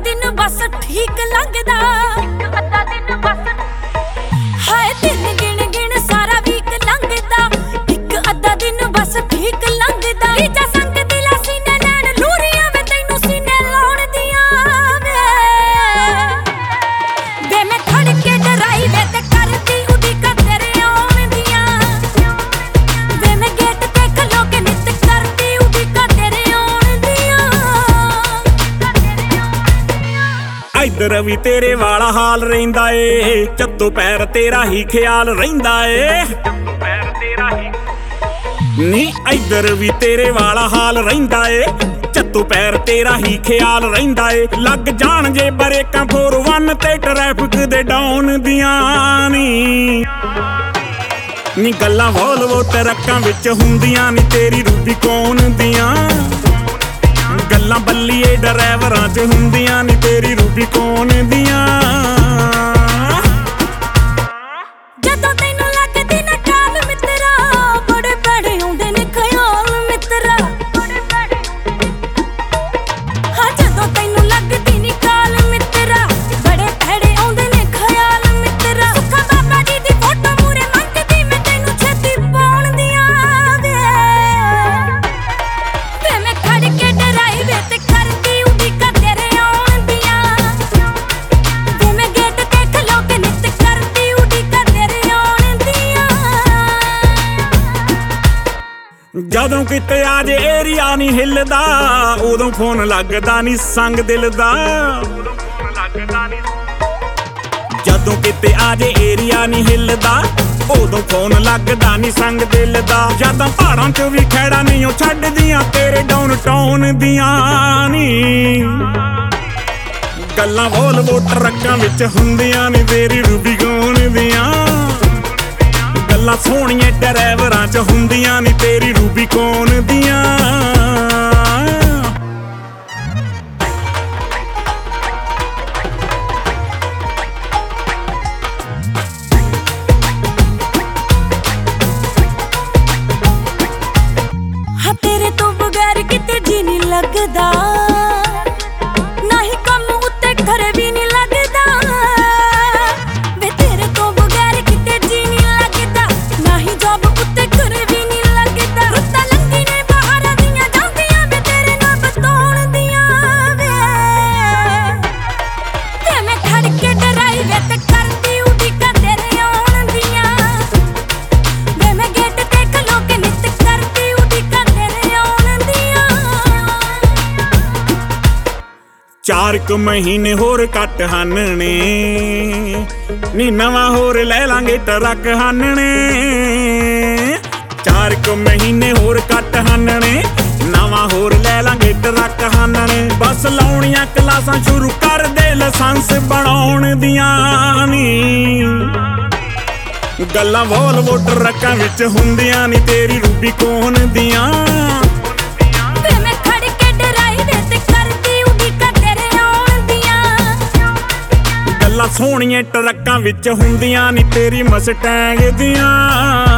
दिन बस ठीक लगदा हाय दिन गिण गिण सारा वीक लंघदा एक अद्धा दिन बस ठीक लगदा रीजा संग दिला सीने नैन लूरियां वे तैनू सीने लाउण दियां वे मैं खड़ के डराई वे ते करदी उड़ीका तेरे आउण दियां वे मैं गेट ते खलो के नित करदी उड़ीका तेरे आउण दियां इधर भी तेरे वाला हाल रहिंदा ए चत्तो पैर तेरा ही ख्याल रहिंदा ए नी इधर भी तेरे वाला हाल रहिंदा ए चत्तो पैर तेरा ही ख्याल रहिंदा ए लग जाण जे ब्रेकां 4-1 ते ट्रैफिक दे डाउन दियां नी गल्लां वोल्वो ट्रक्कां विच हुंदियां नी तेरी रूबी कौन दियां गल्लां बल्लीए ड्राइवरां च हुंदियां नी तेरी रूबी कौन दियां जदों तैनू लगदी ना काल मित्रा बड़े भैड़े आउंदे ने ख्याल मित्रा हाँ जदों तैनू लगदी नी काल मित्रा बड़े भैड़े आउंदे ने ख्याल मित्रा सुखा बाबा जी दी फोटो मूरे मंगदी मैं तैनू छेती पाउण दियां वे मैं खड़ के डराई वे ते करदी उड़ीका तेरे आउण दियां वे मैं गेट ते खलो के नित करदी उड़ीका तेरे आउण दियां ਜਦੋਂ ਕਿਤੇ ਆ ਜੇ ਏਰੀਆ ਨਹੀਂ ਹਿੱਲਦਾ ਉਦੋਂ ਫੋਨ ਲੱਗਦਾ ਨਹੀਂ ਸੰਗ ਦਿਲ ਦਾ ਜਦੋਂ ਕਿਤੇ ਆ ਜੇ ਏਰੀਆ ਨਹੀਂ ਹਿੱਲਦਾ ਉਦੋਂ ਫੋਨ ਲੱਗਦਾ ਨਹੀਂ ਸੰਗ ਦਿਲ ਦਾ ਜਦੋਂ ਪਹਾੜਾਂ 'ਚ ਵੀ ਖੈੜਾ ਨਹੀਂ ਉਹ ਛੱਡਦੀਆਂ ਤੇਰੇ ਡਾਊਨ ਟਾਊਨ ਦੀਆਂ ਨੀ ਗੱਲਾਂ ਵੋਲਵੋ ਟਰੱਕਾਂ ਵਿੱਚ ਹੁੰਦੀਆਂ ਨੀ ਤੇਰੀ ਰੂਬੀ ਕੌਣ ਦੀਆਂ ਗੱਲਾਂ ਸੋਹਣੀਆਂ ਡਰਾਈਵਰਾਂ 'ਚ ਹੁੰਦੀਆਂ ਨੀ ਤੇਰੀ ਰੂਬੀ ਕੌਣ ਦੀਆਂ हाँ तेरे तो बगैर किते जी नहीं लगदा ना ही कम उत्ते घर भी नहीं लगदा वे तेरे तो बगैर किते जी नहीं लगदा ना ही जॉब उत्ते घर भी नहीं लगदा रुत्ता लंघी ने बाहर दियां जांदियां वे तेरे नाल बतौण दियां वे मैं खड़ के डराई वे ते करदी उड़ीका तेरे आउण दियां वे मैं गेट ते खलो के नित करदी उड़ीका तेरे आउण दियां 4 ਕੁ ਮਹੀਨੇ ਹੋਰ ਕੱਟ ਹਾਨਣੇ ਨੀ ਨਵਾਂ ਹੋਰ ਲੈ ਲਾਂਗੇ ਟਰੱਕ ਹਾਨਣੇ 4 ਕੁ ਮਹੀਨੇ ਹੋਰ ਕੱਟ ਹਾਨਣੇ ਨਵਾਂ ਹੋਰ ਲੈ ਲਾਂਗੇ ਟਰੱਕ ਹਾਨਣੇ ਬਸ ਲਾਉਣੀਆਂ ਕਲਾਸਾਂ ਸ਼ੁਰੂ ਕਰ ਦੇ ਲਾਇਸੈਂਸ ਬਣਾਉਣ ਦੀਆਂ ਨੀ ਗੱਲਾਂ ਵੋਲਵੋ ਟਰੱਕਾਂ ਵਿੱਚ ਹੁੰਦੀਆਂ ਨੀ ਤੇਰੀ ਰੂਬੀ ਕੌਣ ਦੀਆਂ ਵੇ ਮੈਂ ਖੜ ਕੇ ਡਰਾਈ ਵੇ ਤੇ ਕਰਦੀ ਉੜੀਕਾ ਤੇਰੇ ਆਉਣ ਦੀਆਂ ਗੱਲਾਂ ਸੋਹਣੀਆਂ ਟਰੱਕਾਂ ਵਿੱਚ ਹੁੰਦੀਆਂ ਨੀ ਤੇਰੀ ਮਸਟੈਂਗ ਦੀਆਂ